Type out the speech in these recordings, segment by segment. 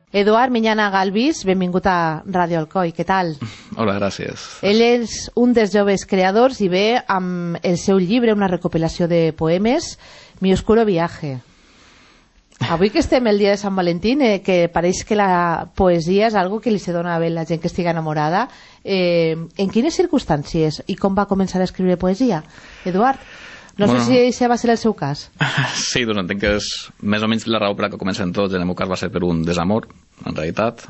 Eduard Miñana Galvis, benvingut a Ràdio Alcoi, què tal? Hola, gràcies. Ell és un dels joves creadors i ve amb el seu llibre, una recopilació de poemes, Mi oscuro viaje. Avui que estem el dia de Sant Valentín, que pareix que la poesia és algo que li se dona bé a la gent que estigui enamorada, en quines circumstàncies i com va començar a escriure poesia, Eduard? No sé si això va ser el seu cas. Sí, doncs entenc que és més o menys la raó per la que comencen tots. En el meu cas va ser per un desamor, en realitat.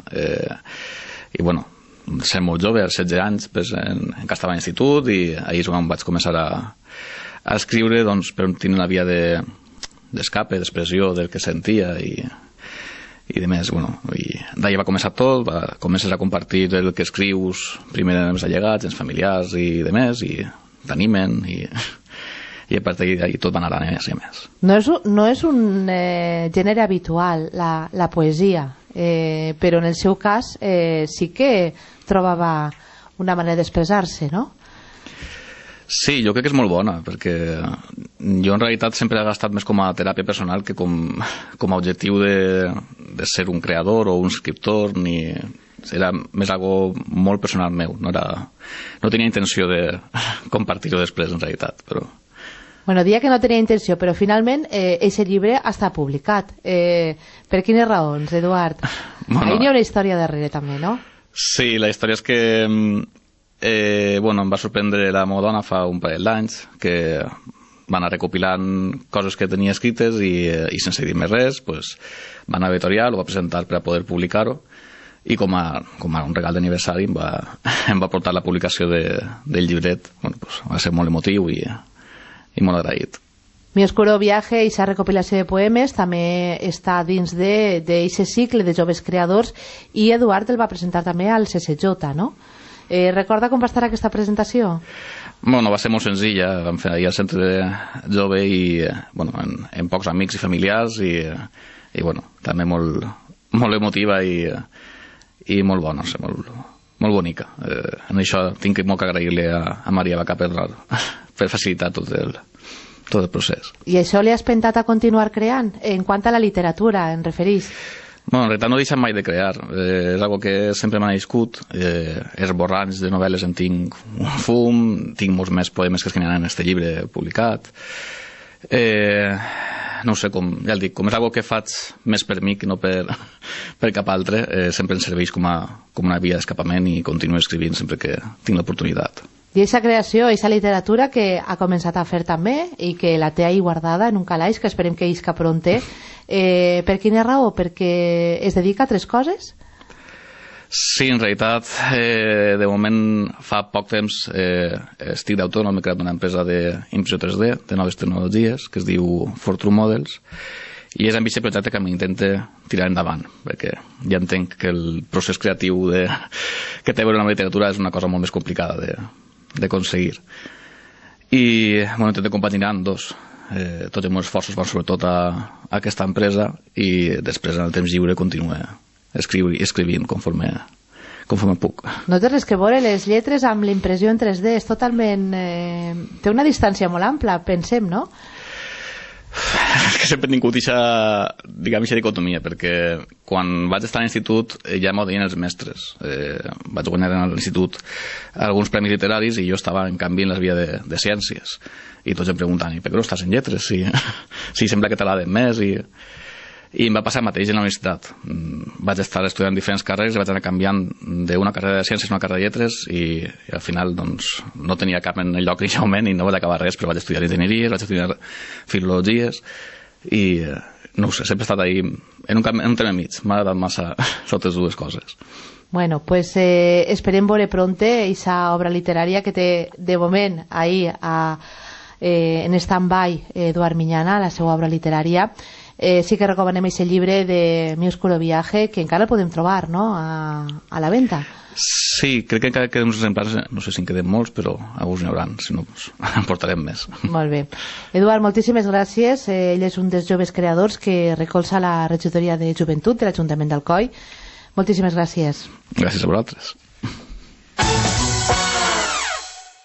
I bueno, sent molt jove, als 16 anys, encara estava a l'institut, i ahir és quan vaig començar a escriure, doncs, per tenir una via d'escape, d'expressió del que sentia i de més, bueno, i d'ahir va començar tot, comences a compartir el que escrius primer amb els allegats, els familiars i de més, i t'animen, i a partir d'ahir tot va anar a més i més. No és un gènere habitual la poesia, però en el seu cas sí que trobava una manera d'expressar-se, no? Sí, jo crec que és molt bona, perquè jo en realitat sempre he gastat més com a teràpia personal que com a objectiu de ser un creador o un escriptor, era més algo molt personal meu, no tenia intenció de compartir-ho després en realitat, però... Bueno, dia que no tenia intenció, però finalment aquest llibre ha estat publicat. Per quines raons, Eduard? Ahí hi ha una història darrere també, no? Sí, la història és que em va sorprendre la meva dona fa un parell d'anys, que va anar recopilant coses que tenia escrites i sense dir més res, va anar a l'editorial, ho va presentar per a poder publicar-ho, i com a un regal d'aniversari em va portar la publicació del llibret. Va ser molt emotiu i molt agraït. Mi oscuro viaje i aquesta recopilació de poemes també està dins d'aquest cicle de joves creadors, i Eduard el va presentar també al CCJ, no? Recorda com va estar aquesta presentació? Bueno, va ser molt senzilla, vam fer ahir al centre jove i en pocs amics i familiars, i també molt emotiva i molt bona, molt bonica. En això tinc molt que agrair-li a Maria Bacà per facilitar tot el procés. I això li has pensat a continuar creant? En quant a la literatura, en referís? En realitat no he deixat mai de crear, és algo que sempre m'ha nascut. Esborranys de novel·les en tinc un fum, tinc molts més poemes que n'hi ha en aquest llibre publicat. No sé, ja el dic, com és algo que faig més per mi que no per cap altre, sempre em serveix com una via d'escapament i continuo escrivint sempre que tinc l'oportunitat. I aquesta creació, aquesta literatura que ha començat a fer també i que la té ahí guardada en un calaix, que esperem que isca pronte, per quina raó? Perquè es dedica a altres coses? Sí, en realitat, de moment fa poc temps estic d'autònom, he creat una empresa d'impressió 3D, de noves tecnologies, que es diu For True Models, i és amb aquest projecte que m'intente tirar endavant, perquè ja entenc que el procés creatiu que té a veure amb la literatura és una cosa molt més complicada d'aconseguir. I intento compaginar dos. Tots els meus esforços van sobretot a aquesta empresa, i després en el temps lliure continuo escrivint conforme puc. No té res que veure les lletres amb l'impressió en 3D, és totalment... té una distància molt ampla, pensem, no? És que sempre he tingut aquesta dicotomia, perquè quan vaig estar a l'institut ja m'ho deien els mestres. Vaig guanyar a l'institut alguns premis literaris i jo estava en canvi en la via de ciències, i tots em preguntaven, per què no estàs en lletres si sembla que t'agraden més, i em va passar el mateix en la universitat. Vaig estar estudiant diferents carreres i vaig anar canviant d'una carrera de ciències a una carrera de lletres, i al final no tenia cap en el lloc inicialment i no vaig acabar res, però vaig estudiar enginyeries, vaig estudiar filologies, i no ho sé, sempre he estat ahí en un tema mig. M'ha agradat massa totes dues coses. Bueno, pues esperem veure pronte aquesta obra literària que té de moment ahí en stand-by Eduard Miñana, la seva obra literària. Sí que recomanem aquest llibre de Mi oscuro viaje, que encara el podem trobar, no?, a la venda. Sí, crec que encara queden uns exemplars, no sé si en queden molts, però alguns n'hi haurà, si no en portarem més. Molt bé. Eduard, moltíssimes gràcies. Ell és un dels joves creadors que recolza la regidoria de joventut de l'Ajuntament d'Alcoi. Moltíssimes gràcies. Gràcies a vosaltres.